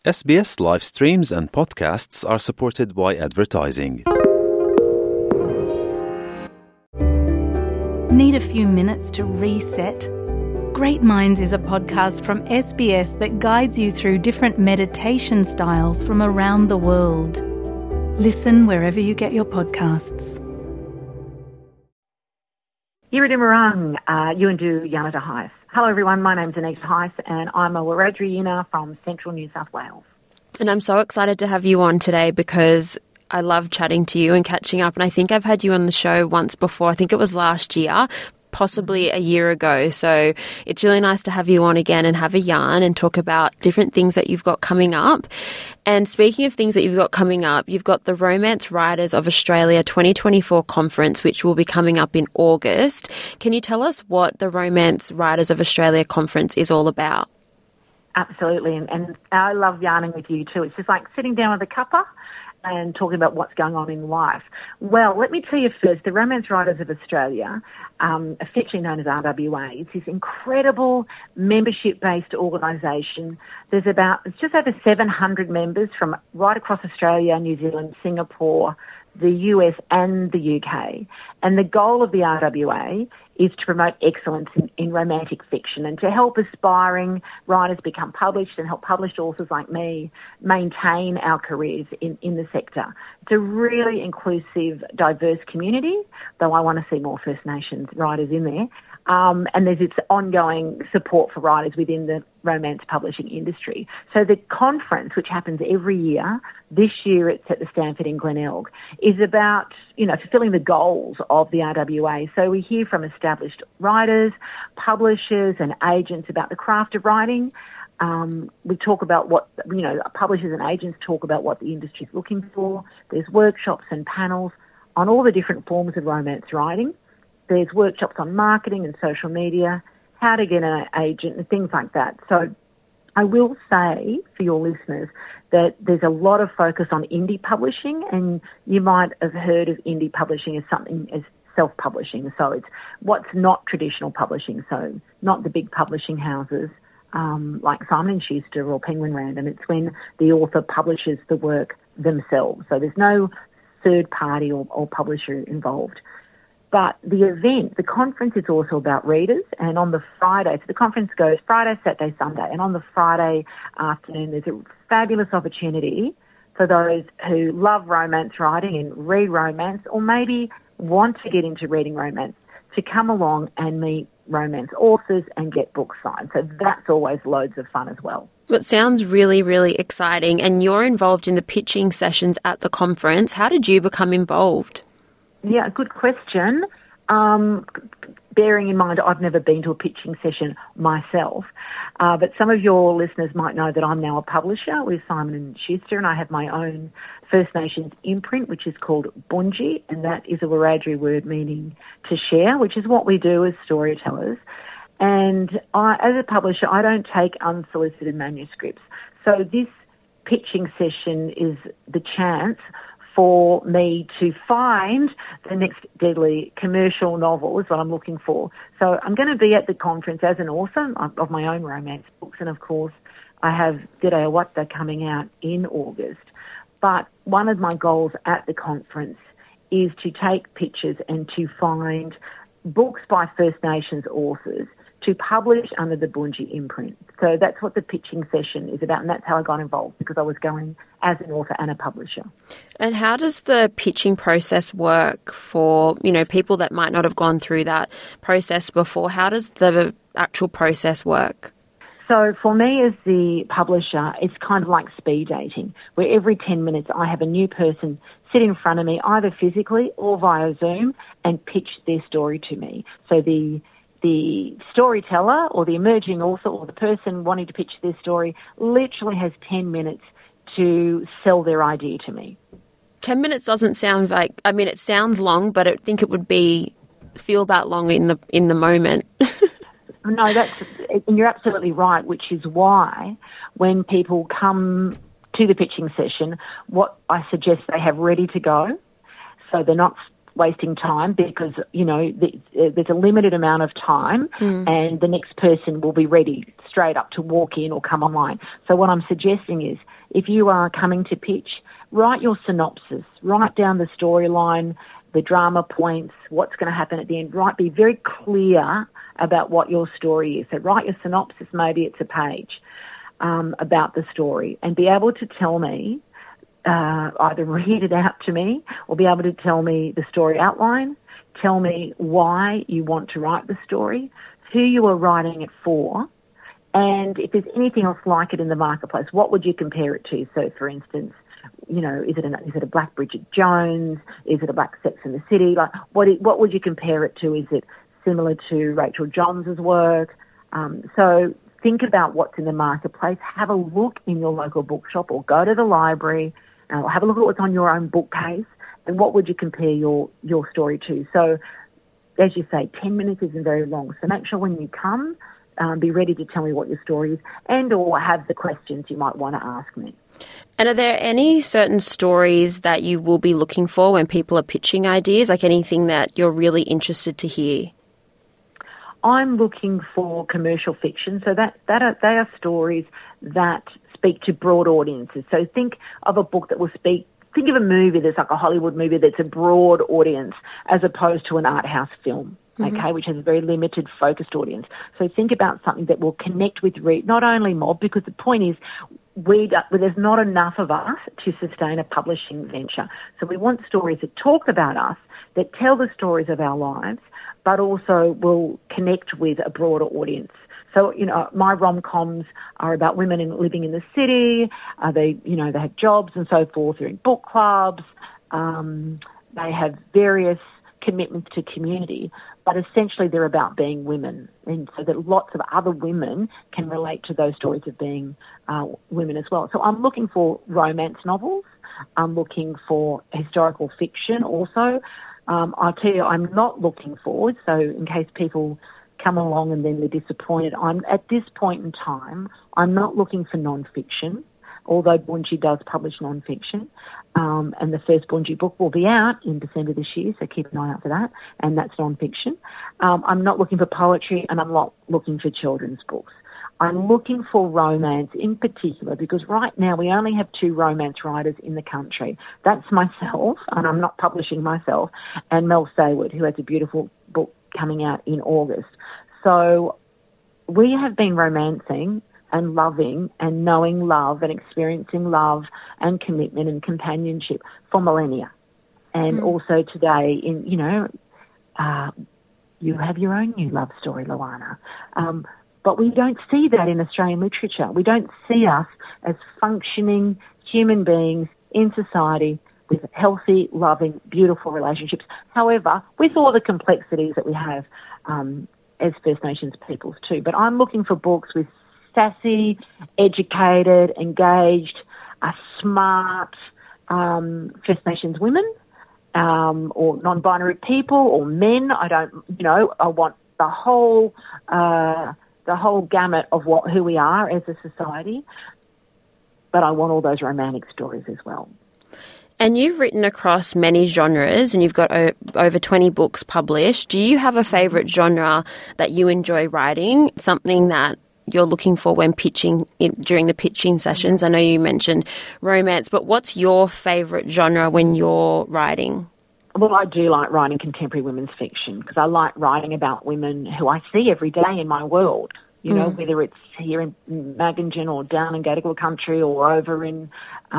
SBS live streams and podcasts are supported by advertising. Need a few minutes to reset? Great Minds is a podcast from SBS that guides you through different meditation styles from around the world. Listen wherever you get your podcasts. Yiridimarang, Yuandu Yanata Heiss. Hello everyone, my name's Anita Heiss and I'm a Wiradjuri Yina from Central New South Wales. And I'm so excited to have you on today because I love chatting to you and catching up. And I think I've had you on the show once before. I think it was last year, possibly a year ago. So it's really nice to have you on again and have a yarn and talk about different things that you've got coming up. And speaking of things that you've got coming up, you've got the Romance Writers of Australia 2024 conference, which will be coming up in August. Can you tell us what the Romance Writers of Australia conference is all about? Absolutely. And I love yarning with you too. It's just like sitting down with a cuppa and talking about what's going on in life. Well, let me tell you first, the Romance Writers of Australia, affectionately known as RWA, it's this incredible membership-based organisation. It's just over 700 members from right across Australia, New Zealand, Singapore, the US and the UK. And the goal of the RWA is to promote excellence in romantic fiction and to help aspiring writers become published and help published authors like me maintain our careers in the sector. It's a really inclusive, diverse community, though I want to see more First Nations writers in there. And there's its ongoing support for writers within the romance publishing industry. So the conference, which happens every year, this year it's at the Stanford in Glenelg, is about, fulfilling the goals of the RWA. So we hear from established writers, publishers and agents about the craft of writing. We talk about what, publishers and agents talk about what the industry is looking for. There's workshops and panels on all the different forms of romance writing. There's workshops on marketing and social media, how to get an agent and things like that. So I will say for your listeners that there's a lot of focus on indie publishing, and you might have heard of indie publishing as something as self-publishing. So it's what's not traditional publishing, so not the big publishing houses like Simon & Schuster or Penguin Random. It's when the author publishes the work themselves. So there's no third party or publisher involved. But the conference is also about readers, and on the Friday, so the conference goes Friday, Saturday, Sunday, and on the Friday afternoon there's a fabulous opportunity for those who love romance writing and read romance, or maybe want to get into reading romance, to come along and meet romance authors and get books signed. So that's always loads of fun as well. It sounds really, really exciting, and you're involved in the pitching sessions at the conference. How did you become involved? Yeah, good question. Bearing in mind, I've never been to a pitching session myself, but some of your listeners might know that I'm now a publisher with Simon & Schuster, and I have my own First Nations imprint, which is called Bunji, and that is a Wiradjuri word meaning to share, which is what we do as storytellers. And as a publisher, I don't take unsolicited manuscripts. So this pitching session is the chance for me to find the next deadly commercial novel is what I'm looking for. So I'm going to be at the conference as an author of my own romance books, and of course I have Te Reo Wata coming out in August. But one of my goals at the conference is to take pictures and to find books by First Nations authors to publish under the Bunji imprint. So that's what the pitching session is about, and that's how I got involved, because I was going as an author and a publisher. And how does the pitching process work for, people that might not have gone through that process before? How does the actual process work? So for me as the publisher, it's kind of like speed dating, where every 10 minutes I have a new person sit in front of me, either physically or via Zoom, and pitch their story to me. So the storyteller or the emerging author or the person wanting to pitch their story literally has 10 minutes to sell their idea to me. 10 minutes doesn't sound like, it sounds long, but I think it would feel that long in the moment. No, and you're absolutely right, which is why when people come to the pitching session, what I suggest they have ready to go, so they're not wasting time because, there's a limited amount of time and the next person will be ready straight up to walk in or come online. So what I'm suggesting is if you are coming to pitch, write your synopsis, write down the storyline, the drama points, what's going to happen at the end. Be very clear about what your story is. So write your synopsis, maybe it's a page, about the story, and be able to tell me, either read it out to me or be able to tell me the story outline, tell me why you want to write the story, who you are writing it for, and if there's anything else like it in the marketplace, what would you compare it to? So, for instance, is it a Black Bridget Jones? Is it a Black Sex and the City? Like, what would you compare it to? Is it similar to Rachel Johns' work? So think about what's in the marketplace. Have a look in your local bookshop or go to the library. Have a look at what's on your own bookcase and what would you compare your story to. So, as you say, 10 minutes isn't very long. So make sure when you come, be ready to tell me what your story is and or have the questions you might want to ask me. And are there any certain stories that you will be looking for when people are pitching ideas, like anything that you're really interested to hear? I'm looking for commercial fiction, so they are stories that speak to broad audiences. So think of a book that will think of a movie that's like a Hollywood movie that's a broad audience as opposed to an art house film, okay, which has a very limited focused audience. So think about something that will connect with not only mob, because the point is there's not enough of us to sustain a publishing venture. So we want stories that talk about us, that tell the stories of our lives, but also will connect with a broader audience. So, my rom-coms are about women living in the city. They have jobs and so forth. They're in book clubs. They have various commitments to community, but essentially they're about being women. And so that lots of other women can relate to those stories of being women as well. So I'm looking for romance novels. I'm looking for historical fiction also. I'll tell you, I'm not looking forward, so in case people come along and then they're disappointed, at this point in time, I'm not looking for non-fiction, although Bunji does publish non-fiction, and the first Bunji book will be out in December this year, so keep an eye out for that, and that's non-fiction. I'm not looking for poetry, and I'm not looking for children's books. I'm looking for romance in particular because right now we only have 2 romance writers in the country. That's myself, and I'm not publishing myself, and Mel Sayward, who has a beautiful book coming out in August. So we have been romancing and loving and knowing love and experiencing love and commitment and companionship for millennia. And also today, you have your own new love story, Luana. But we don't see that in Australian literature. We don't see us as functioning human beings in society with healthy, loving, beautiful relationships. However, with all the complexities that we have as First Nations peoples too. But I'm looking for books with sassy, educated, engaged, smart First Nations women or non-binary people or men. I want the whole gamut of who we are as a society, but I want all those romantic stories as well. And you've written across many genres and you've got over 20 books published. Do you have a favourite genre that you enjoy writing, something that you're looking for when pitching during the pitching sessions? I know you mentioned romance, but what's your favourite genre when you're writing? Well, I do like writing contemporary women's fiction because I like writing about women who I see every day in my world, whether it's here in Magangin or down in Gadigal country or over in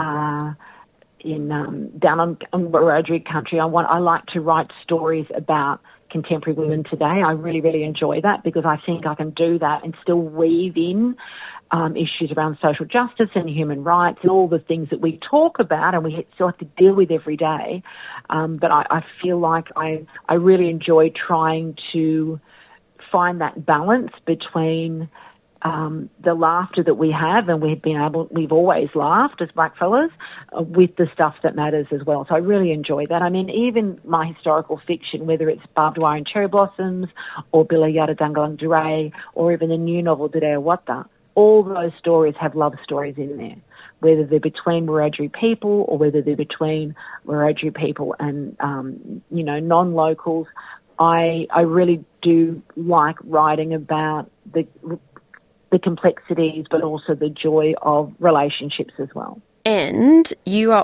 down on Wiradjuri country. I like to write stories about contemporary women today. I really, really enjoy that because I think I can do that and still weave in issues around social justice and human rights and all the things that we talk about and we still have to deal with every day. But I feel like I really enjoy trying to find that balance between the laughter that we have, and we've always laughed as blackfellas, with the stuff that matters as well. So I really enjoy that. I mean, even my historical fiction, whether it's Barbed Wire and Cherry Blossoms or Bila Yada Dangalang Duray or even the new novel Didea Wata, all those stories have love stories in there. whether they're between Wiradjuri people or whether they're between Wiradjuri people and, non-locals. I really do like writing about the complexities, but also the joy of relationships as well. And you're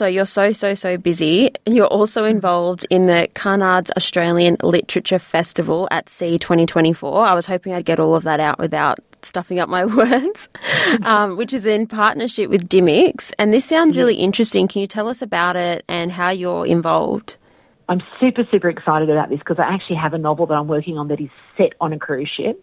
so busy. You're also involved in the Carnards Australian Literature Festival at Sea 2024. I was hoping I'd get all of that out without stuffing up my words, which is in partnership with Dymocks. And this sounds really interesting. Can you tell us about it and how you're involved? I'm super, super excited about this because I actually have a novel that I'm working on that is set on a cruise ship,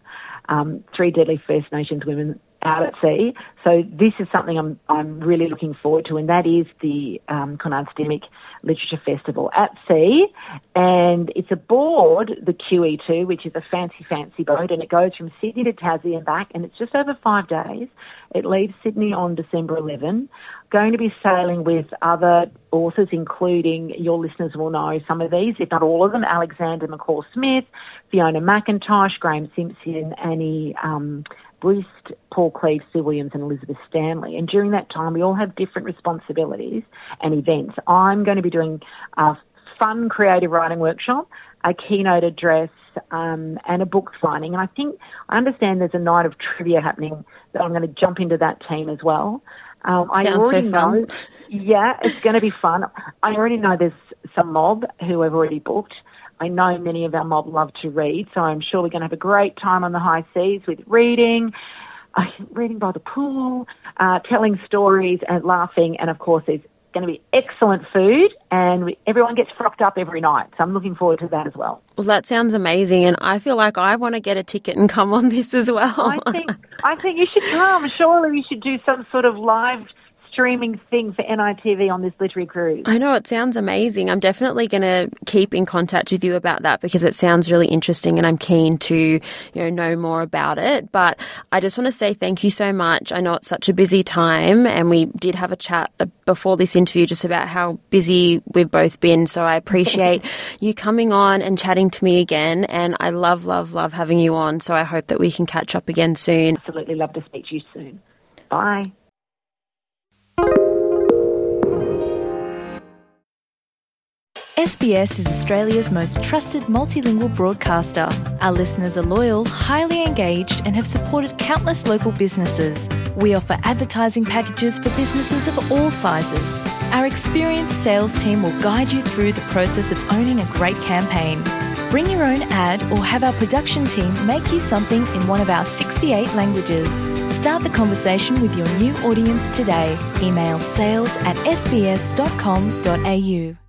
3 Deadly First Nations Women out at sea. So this is something I'm really looking forward to, and that is the Carnards Dymocks Literature Festival at sea. And it's aboard the QE2, which is a fancy boat, and it goes from Sydney to Tassie and back, and it's just over 5 days. It leaves Sydney on December 11. Going to be sailing with other authors, including, your listeners will know some of these, if not all of them, Alexander McCall-Smith, Fiona McIntosh, Graham Simpson, Annie Brist, Paul Cleave, Sue Williams and Elizabeth Stanley. And during that time, we all have different responsibilities and events. I'm going to be doing a fun creative writing workshop, a keynote address, and a book signing. And I understand there's a night of trivia happening that I'm going to jump into that team as well. I already know. Yeah, it's going to be fun. I already know there's some mob who have already booked. I know many of our mob love to read, so I'm sure we're going to have a great time on the high seas with reading by the pool, telling stories and laughing, and of course there's going to be excellent food, and everyone gets frocked up every night, so I'm looking forward to that as well. Well, that sounds amazing, and I feel like I want to get a ticket and come on this as well. I think you should come. Surely we should do some sort of live streaming thing for NITV on this literary cruise. I know, it sounds amazing. I'm definitely going to keep in contact with you about that because it sounds really interesting and I'm keen to know more about it. But I just want to say thank you so much. I know it's such a busy time and we did have a chat before this interview just about how busy we've both been. So I appreciate you coming on and chatting to me again, and I love having you on. So I hope that we can catch up again soon. Absolutely love to speak to you soon. Bye. SBS is Australia's most trusted multilingual broadcaster. Our listeners are loyal, highly engaged and have supported countless local businesses. We offer advertising packages for businesses of all sizes. Our experienced sales team will guide you through the process of owning a great campaign. Bring your own ad or have our production team make you something in one of our 68 languages. Start the conversation with your new audience today. Email sales@sbs.com.au.